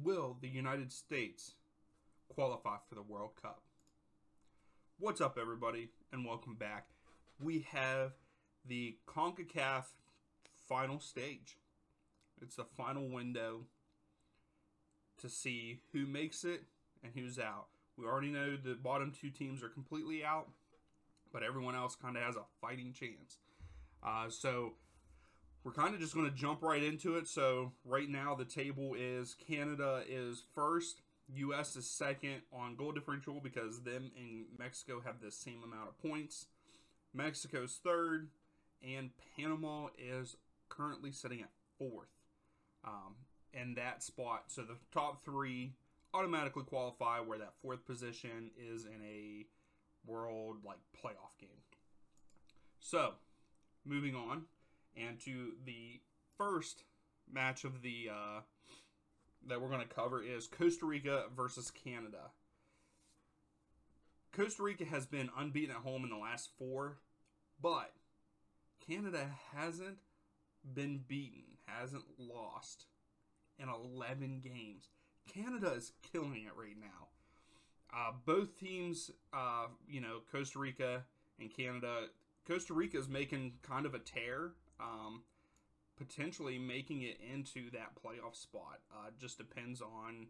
Will the United States qualify for the World Cup? What's up, everybody, and welcome back. We have the CONCACAF final stage. It's the final window to see who makes it and who's out. We already know the bottom two teams are completely out, but everyone else kind of has a fighting chance. So we're kind of just going to jump right into it. So right now the table is Canada is first, U.S. is second on goal differential because them and Mexico have the same amount of points. Mexico's third, and Panama is currently sitting at fourth in that spot. So the top three automatically qualify, where that fourth position is in a world playoff game. So moving on, and to the first match of the that we're going to cover is Costa Rica versus Canada. Costa Rica has been unbeaten at home in the last 4, but Canada hasn't been beaten, hasn't lost in 11 games. Canada is killing it right now. Both teams, Costa Rica and Canada. Costa Rica is making kind of a tear, potentially making it into that playoff spot. Just depends on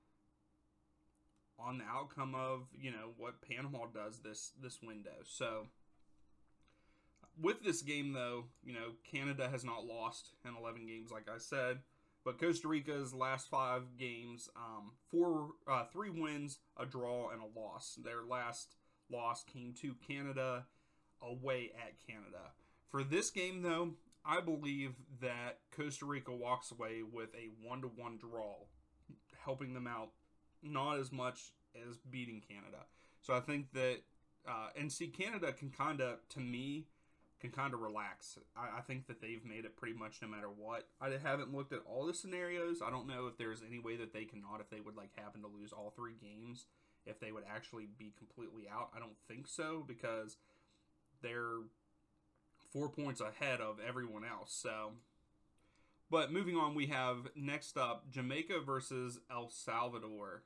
the outcome of what Panama does this window. So with this game, though, Canada has not lost in 11 games, like I said. But Costa Rica's last 5 games, 3 wins, a draw, and a loss. Their last loss came to Canada, away at Canada. For this game, though, I believe that Costa Rica walks away with a 1-1 draw, helping them out not as much as beating Canada. So I think that, Canada can kind of relax. I think that they've made it pretty much no matter what. I haven't looked at all the scenarios. I don't know if there's any way that they cannot, if they would happen to lose all 3 games, if they would actually be completely out. I don't think so, because they're 4 points ahead of everyone else. So, but moving on, we have next up Jamaica versus El Salvador.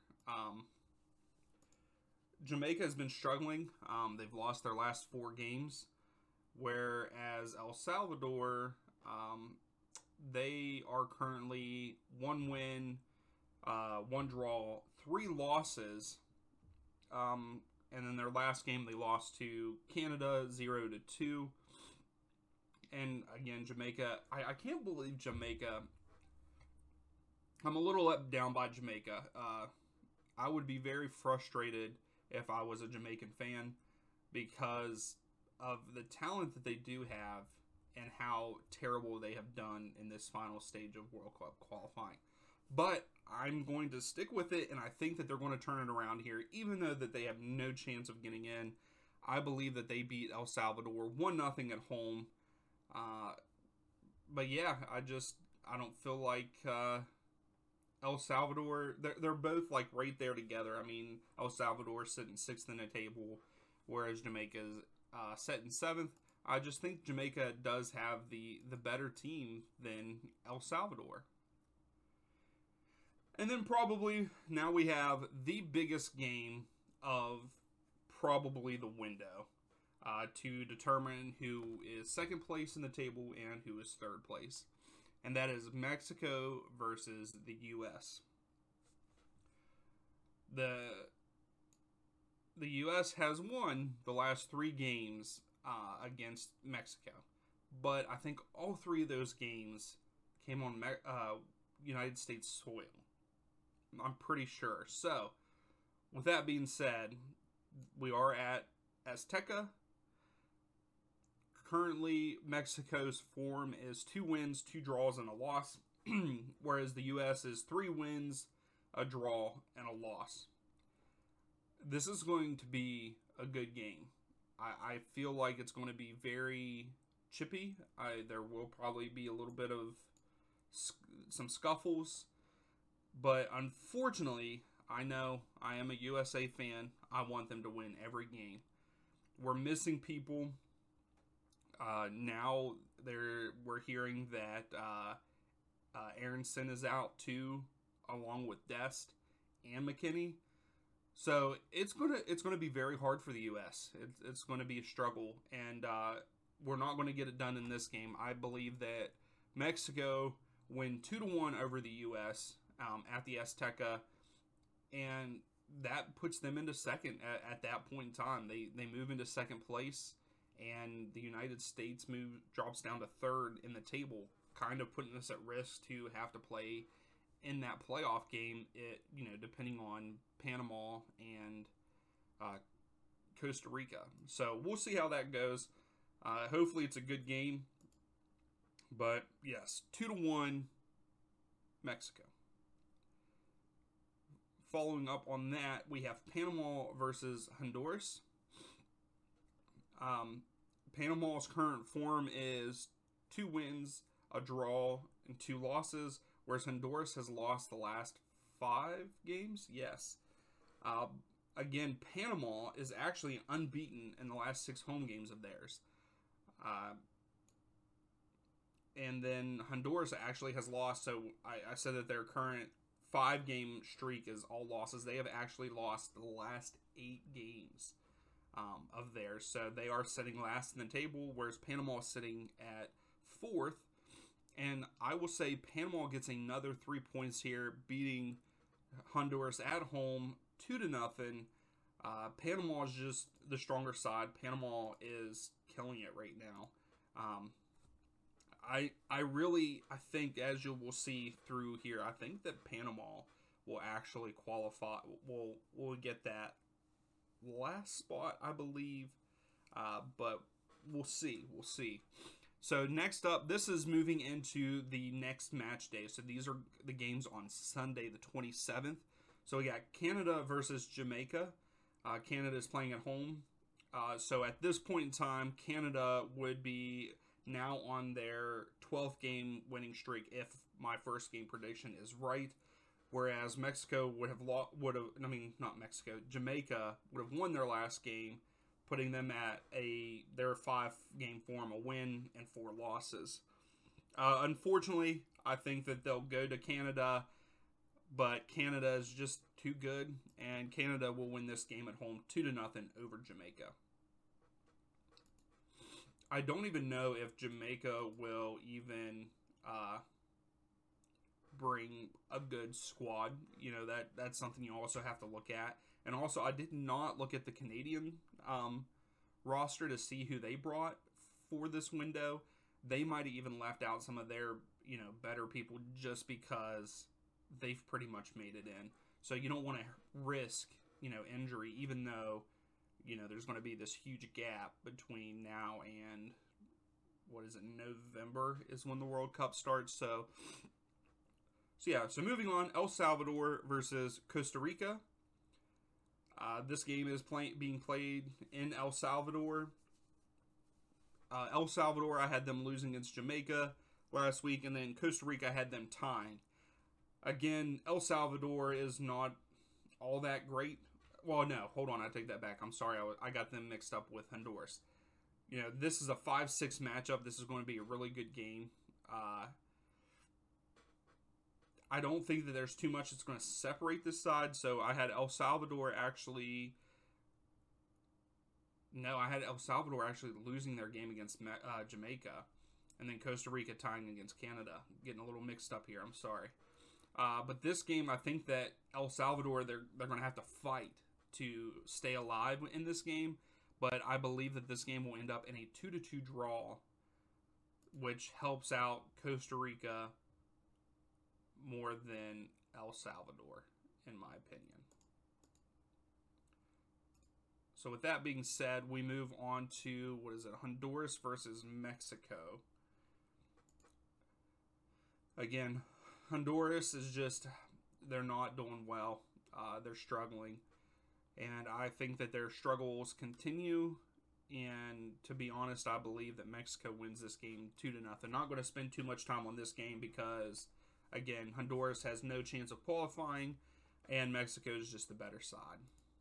Jamaica has been struggling. They've lost their last 4 games. Whereas El Salvador, they are currently 1 win, 1 draw, 3 losses. And then their last game they lost to Canada 0-2. And again, Jamaica, I can't believe Jamaica. I'm a little let down by Jamaica. I would be very frustrated if I was a Jamaican fan, because of the talent that they do have and how terrible they have done in this final stage of World Cup qualifying. But I'm going to stick with it, and I think that they're going to turn it around here, even though that they have no chance of getting in. I believe that they beat El Salvador 1-0 at home. But yeah, I don't feel like El Salvador, they're both right there together. I mean, El Salvador sitting 6th in the table, whereas Jamaica's set in 7th. I just think Jamaica does have the better team than El Salvador. And then probably now we have the biggest game of probably the window to determine who is 2nd place in the table and who is 3rd place. And that is Mexico versus the U.S. The U.S. has won the last 3 games against Mexico. But I think all 3 of those games came on United States soil. I'm pretty sure. So, with that being said, we are at Azteca. Currently, Mexico's form is 2 wins, 2 draws, and a loss, whereas the U.S. is 3 wins, a draw, and a loss. This is going to be a good game. I feel like it's going to be very chippy. There will probably be a little bit of some scuffles. But unfortunately, I know I am a USA fan. I want them to win every game. We're missing people. Now we're hearing that Aronson is out too. along with Dest and McKinney. So it's gonna be very hard for the U.S. It's going to be a struggle, and we're not going to get it done in this game. I believe that Mexico win 2-1 over the U.S. At the Azteca, and that puts them into second at that point in time. They move into second place, and the United States drops down to third in the table, kind of putting us at risk to have to play in that playoff game. Depending on Panama and Costa Rica. So we'll see how that goes. Hopefully it's a good game. But yes, 2-1 Mexico. Following up on that, we have Panama versus Honduras. Panama's current form is 2 wins, a draw, and 2 losses, whereas Honduras has lost the last 5 games. Yes. Again, Panama is actually unbeaten in the last 6 home games of theirs. And then Honduras actually has lost, so I said that their current 5-game streak is all losses. They have actually lost the last 8 games of theirs. So they are sitting last in the table, whereas Panama is sitting at 4th. And I will say Panama gets another 3 points here, beating Honduras at home 2-0. Panama is just the stronger side. Panama is killing it right now. I think, as you will see through here, I think that Panama will actually qualify. Will get that last spot, I believe. But we'll see. We'll see. So next up, this is moving into the next match day. So these are the games on Sunday, the 27th. So we got Canada versus Jamaica. Canada is playing at home. So at this point in time, Canada would be now on their 12th game winning streak if my first game prediction is right. Whereas Mexico Jamaica would have won their last game, putting them at their 5-game form, a win and 4 losses. Unfortunately, I think that they'll go to Canada, but Canada is just too good, and Canada will win this game at home 2-0 over Jamaica. I don't even know if Jamaica will even bring a good squad. That's something you also have to look at. And also, I did not look at the Canadian roster to see who they brought for this window. They might have even left out some of their, better people just because they've pretty much made it in. So you don't want to risk, injury, even though, there's going to be this huge gap between now and, November is when the World Cup starts. So moving on, El Salvador versus Costa Rica. This game is being played in El Salvador. El Salvador, I had them losing against Jamaica last week, and then Costa Rica, I had them tying. Again, El Salvador is not all that great. Well, no, hold on, I take that back. I'm sorry, I got them mixed up with Honduras. This is a 5-6 matchup. This is going to be a really good game. I don't think that there's too much that's going to separate this side. So I had El Salvador actually... No, I had El Salvador actually losing their game against Jamaica. And then Costa Rica tying against Canada. Getting a little mixed up here. I'm sorry. But this game, I think that El Salvador, they're going to have to fight to stay alive in this game. But I believe that this game will end up in a 2-2 draw, which helps out Costa Rica more than El Salvador, in my opinion. So with that being said, we move on to, Honduras versus Mexico. Again, Honduras is just, they're not doing well. They're struggling. And I think that their struggles continue. And to be honest, I believe that Mexico wins this game 2-0. I'm not going to spend too much time on this game because, again, Honduras has no chance of qualifying. And Mexico is just the better side.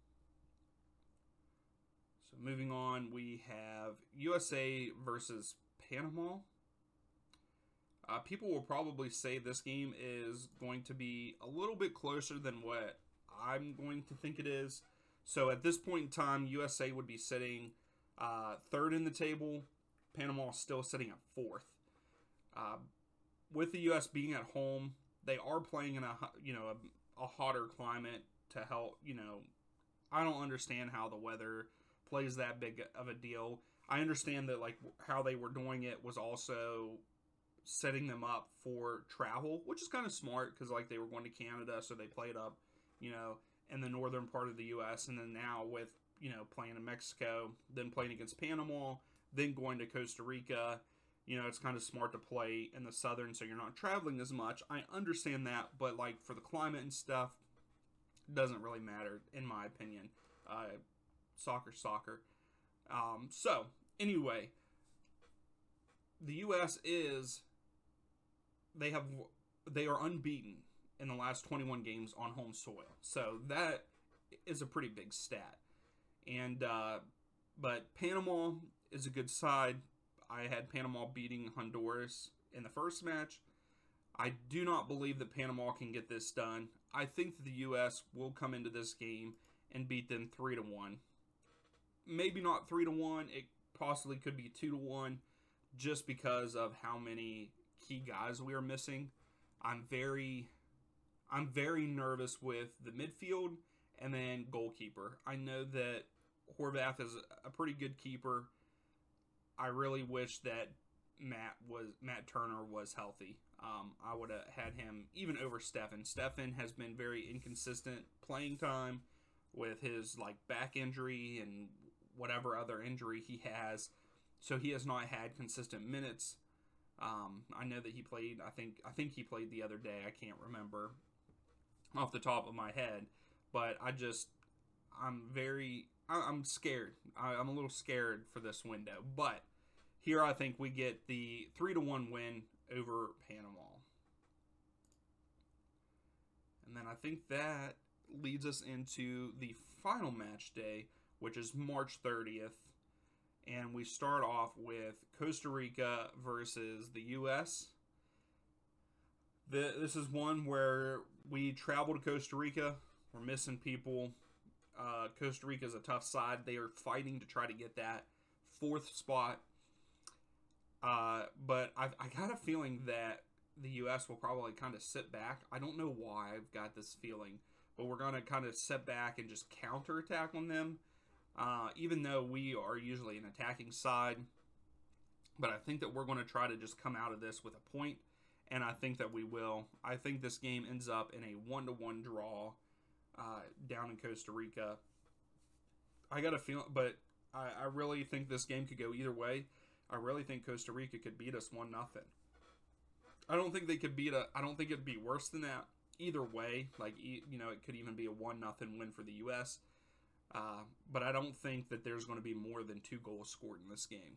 So moving on, we have USA versus Panama. People will probably say this game is going to be a little bit closer than what I'm going to think it is. So at this point in time, USA would be sitting third in the table. Panama is still sitting at fourth. With the U.S. being at home, they are playing in a hotter climate to help. I don't understand how the weather plays that big of a deal. I understand that like how they were doing it was also setting them up for travel, which is kind of smart because like they were going to Canada, so they played up, in the northern part of the U.S. and then now with playing in Mexico, then playing against Panama, then going to Costa Rica. It's kind of smart to play in the southern, so you're not traveling as much. I understand that, but like for the climate and stuff, doesn't really matter in my opinion. Soccer's soccer. So anyway, the U.S. they are unbeaten in the last 21 games on home soil. So that is a pretty big stat. And but Panama is a good side. I had Panama beating Honduras in the first match. I do not believe that Panama can get this done. I think that the U.S. will come into this game and beat them 3-1. Maybe not 3-1. It possibly could be 2-1, just because of how many key guys we are missing. I'm very nervous with the midfield and then goalkeeper. I know that Horvath is a pretty good keeper. I really wish that Matt Turner was healthy. I would have had him even over Stefan. Stefan has been very inconsistent playing time with his like back injury and whatever other injury he has. So he has not had consistent minutes. I know that he played. I think he played the other day. I can't remember off the top of my head, but I'm scared. I'm a little scared for this window, but here I think we get the 3-1 win over Panama. And then I think that leads us into the final match day, which is March 30th. And we start off with Costa Rica versus the U.S. This is one where we travel to Costa Rica. We're missing people. Costa Rica is a tough side. They are fighting to try to get that fourth spot. But I got a feeling that the U.S. will probably kind of sit back. I don't know why I've got this feeling, but we're going to kind of sit back and just counterattack on them. Even though we are usually an attacking side, but I think that we're going to try to just come out of this with a point, and I think that we will. I think this game ends up in a 1-1 draw down in Costa Rica. I got a feeling, but I really think this game could go either way. I really think Costa Rica could beat us 1-0. I don't think they could I don't think it'd be worse than that either way. Like, it could even be a 1-0 win for the U.S., but I don't think that there's going to be more than 2 goals scored in this game.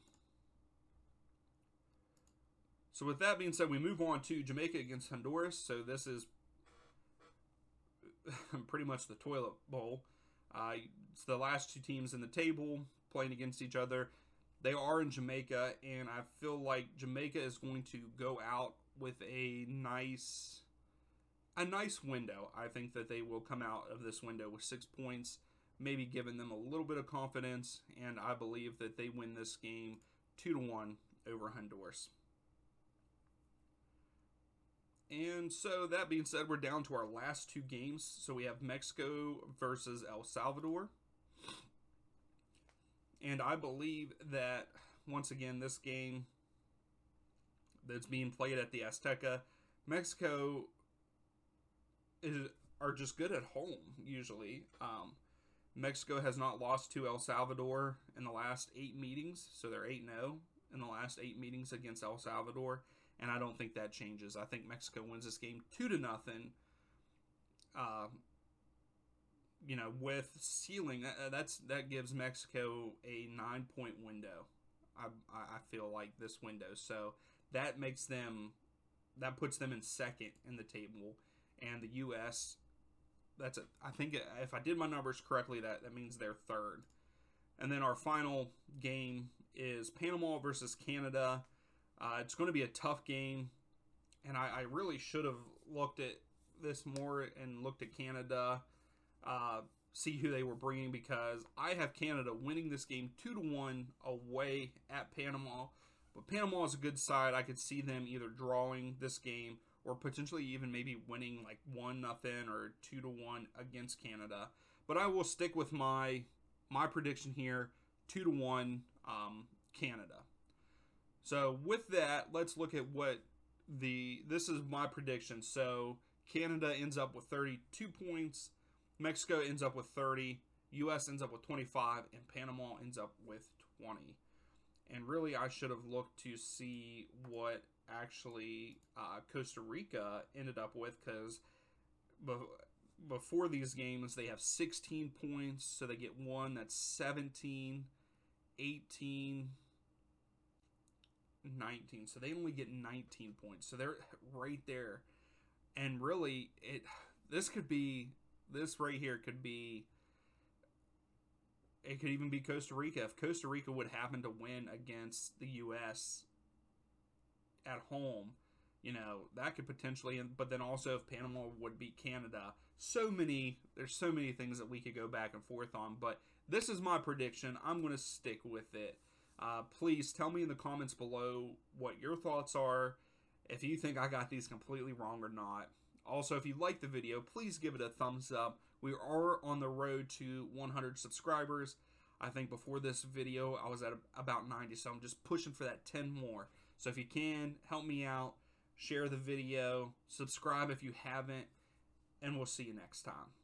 So with that being said, we move on to Jamaica against Honduras. So this is pretty much the toilet bowl. It's the last 2 teams in the table playing against each other. They are in Jamaica, and I feel like Jamaica is going to go out with a nice window. I think that they will come out of this window with 6 points, maybe giving them a little bit of confidence, and I believe that they win this game 2-1 over Honduras. And so that being said, we're down to our last 2 games. So we have Mexico versus El Salvador. And I believe that, once again, this game that's being played at the Azteca, Mexico are just good at home, usually. Mexico has not lost to El Salvador in the last 8 meetings, so they're 8-0 in the last 8 meetings against El Salvador, and I don't think that changes. I think Mexico wins this game 2-0. With sealing, that gives Mexico a 9-point window. I feel like this window, so that puts them in second in the table, and the U.S. I think if I did my numbers correctly, that means they're third. And then our final game is Panama versus Canada. It's going to be a tough game. and I really should have looked at this more and looked at Canada, see who they were bringing, because I have Canada winning this game 2-1 away at Panama. But Panama is a good side. I could see them either drawing this game or potentially even maybe winning like 1-0 or 2-1 against Canada. But I will stick with my prediction here, 2-1 Canada. So with that, let's look at what this is my prediction. So Canada ends up with 32 points, Mexico ends up with 30, US ends up with 25, and Panama ends up with 20. And really, I should have looked to see what actually Costa Rica ended up with, because before these games, they have 16 points, so they get one. That's 17, 18, 19. So they only get 19 points. So they're right there. And really, this right here could be, it could even be Costa Rica. If Costa Rica would happen to win against the U.S. at home, you know, that could potentially, but then also if Panama would beat Canada. There's so many things that we could go back and forth on, but this is my prediction. I'm going to stick with it. Please tell me in the comments below what your thoughts are, if you think I got these completely wrong or not. Also, if you like the video, please give it a thumbs up. We are on the road to 100 subscribers. I think before this video, I was at about 90, so I'm just pushing for that 10 more. So if you can, help me out, share the video, subscribe if you haven't, and we'll see you next time.